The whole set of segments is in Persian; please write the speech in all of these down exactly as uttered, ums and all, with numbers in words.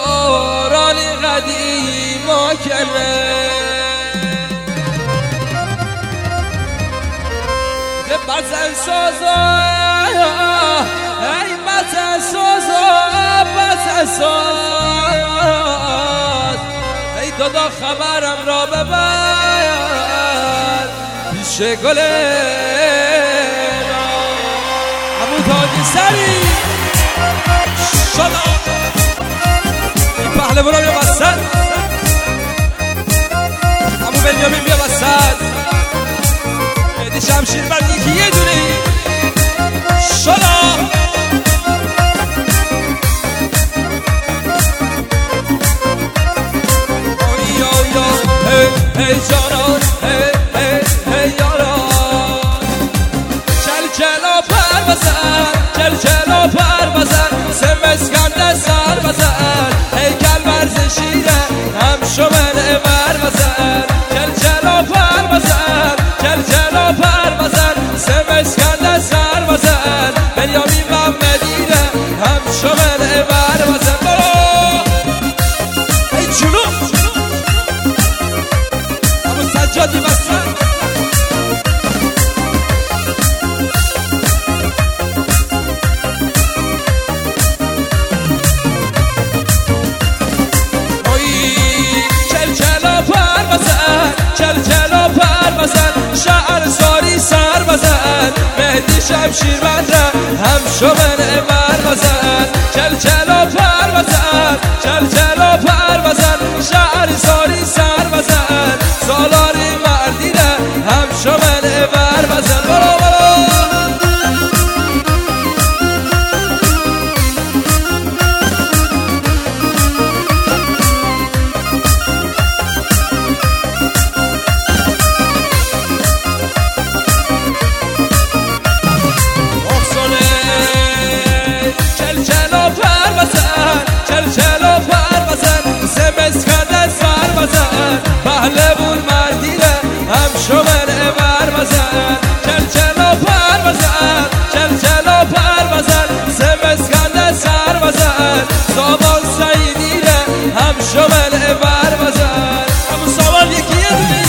دوران قدیم و کلمه بزن سازا ای بزن سازا بزن ساز ای دادا خبرم را ببر پیش گله عمو تاجی سری شدا این پهلوانا بیا وسط عمو بنیامین بیا وسط مهدی شمشیر بر یکی یه دونه شلا اوی اوی هی هی جانان هی هی هی یاران چل چلا پر بزن چل چلا پر بزن سه مسکند سر بزن هیکل ورزشیره هم شمل بر بزن چل چلا پر بزن چل چلا پر بزن سه مسکند سر بزن بنیامین محمدیره هم شمل بر بزن برو ای جنوب همون سجادی بسن چل چلا پر بزن شعر ساری سر بزن مهدی شمشیر بدره هم شمن بر بزن چل چلا پر بزن چل چلا پر بزن شعر ساری سر بزن سالاری مردیره هم شمن بر بزن برو برو چلو پر بزن سه مسکند سر بزن پهلوون مردیره هم شمن بر بزن چل چلو پر بزن چل چلو پر بزن سه مسکند سر بزن سامان سعیدیره هم شمن بر بزن همون سامان یکی یه دونه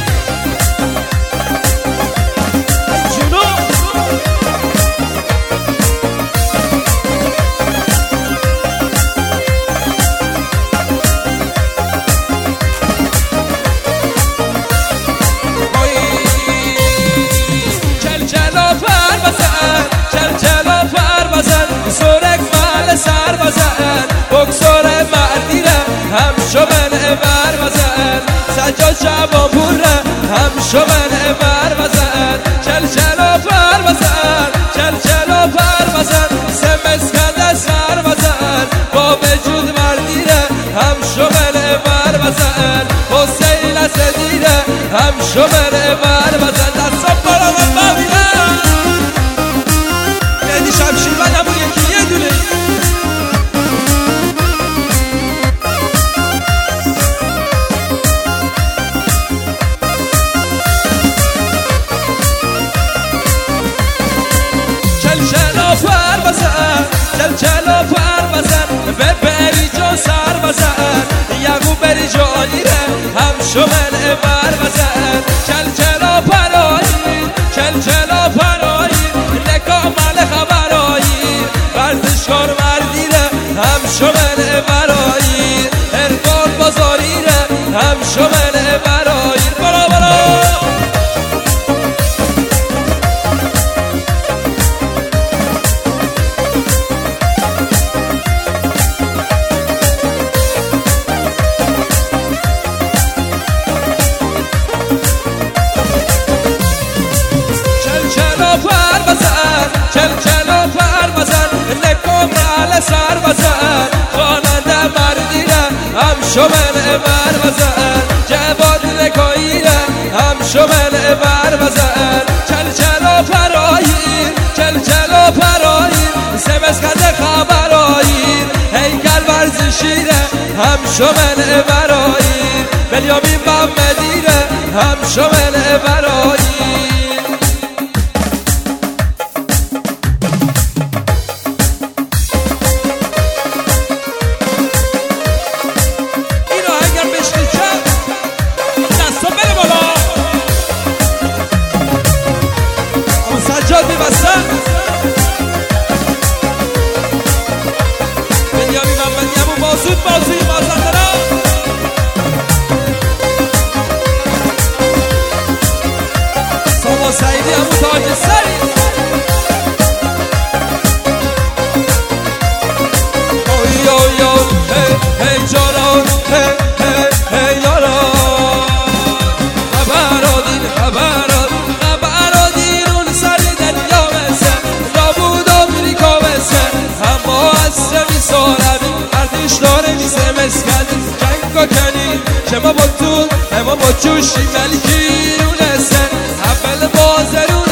سر بزن بکسور مردیره هم شمن بر بزن سجاد شبان پوره هم شمن بر بزن چل چلا پر بزن چل چلا پر بزن سه مسکند سر بزن با وجود مردیره هم شمن بر بزن حسین اسدیره هم شمن بر بزن دستا بالا و ببینه مهدی شمشیر من همون یکی یه دونه پر بزن چل چلا پر بزن به بری جا سر بزن یقو بری جانیره هم شمن بر بزن چل چلا پرایی چل چلا پرایی نکامل خبرایی ورزشکار مردیره هم شمن برایی ارگان بازاریره هم شمن برایی برا برا چل چلا پر بزن نکام علی سر بزن خواننده مردیره هم شمن بر بزن جواد نکاییره هم شمن بر بزن چل چلا پرایی چل چلا پرایی سه مسکند خبرایی هیکل ورزشیره هم شمن برایی بنیامین محمدیره هم شمن برایی تاج سری اوی اوی اوی هی هی جاران هی هی هی یاران خبرادین خبرادین خبرادین اون سری دریا مثل نابود آمریکا مثل اما اصر میسارمی ارتش داره میسه مسکدی جنگا کنی که ما با تو اما با جوشی ملکی رونسن اول بازرون